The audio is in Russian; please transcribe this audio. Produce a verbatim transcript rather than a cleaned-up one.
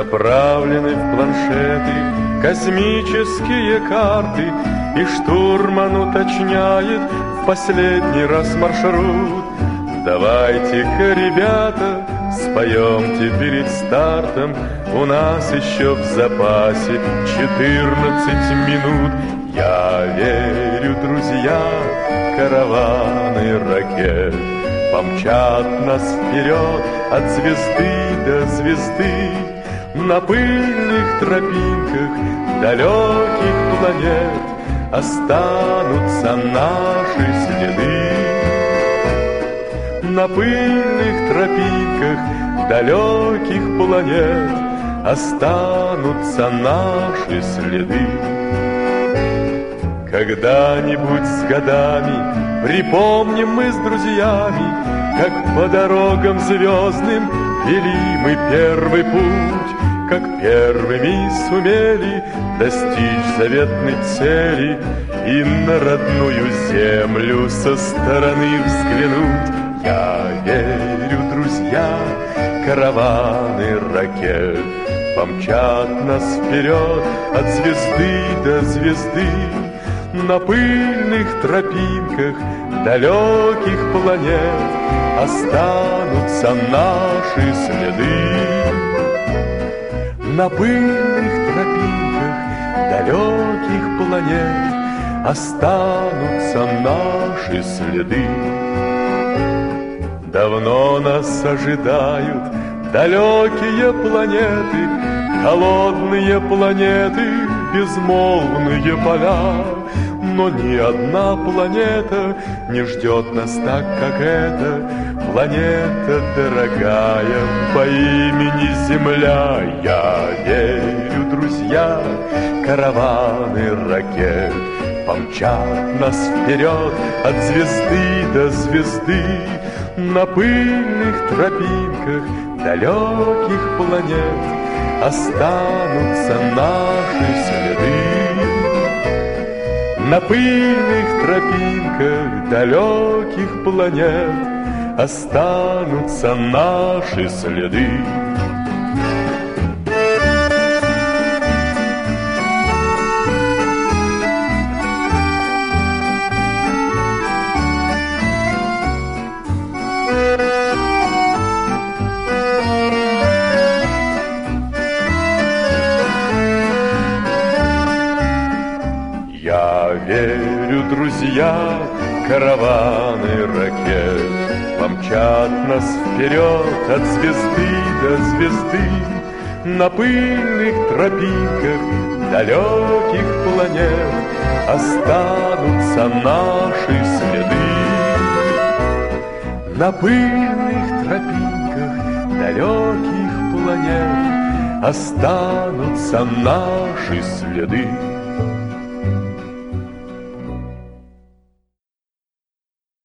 заправлены в планшеты космические карты, и штурман уточняет в последний раз маршрут. Давайте-ка, ребята, споемте перед стартом, у нас еще в запасе четырнадцать минут. Я верю, друзья, караваны ракет помчат нас вперед от звезды до звезды. На пыльных тропинках далеких планет останутся наши следы. На пыльных тропинках далеких планет останутся наши следы. Когда-нибудь с годами припомним мы с друзьями, как по дорогам звездным вели мы первый путь, как первыми сумели достичь заветной цели и на родную землю со стороны взглянуть. Я верю, друзья, караваны ракет помчат нас вперед от звезды до звезды. На пыльных тропинках далеких планет останутся наши следы. На пыльных тропинках далеких планет останутся наши следы. Давно нас ожидают далекие планеты, холодные планеты, безмолвные поля. Но ни одна планета не ждет нас так, как эта планета дорогая по имени Земля. Я верю, друзья, караваны ракет помчат нас вперед от звезды до звезды. На пыльных тропинках далеких планет останутся наши следы. На пыльных тропинках далеких планет останутся наши следы. Я верю, друзья, караваны ракет помчат нас вперед от звезды до звезды. На пыльных тропинках далеких планет останутся наши следы. На пыльных тропинках далеких планет останутся наши следы.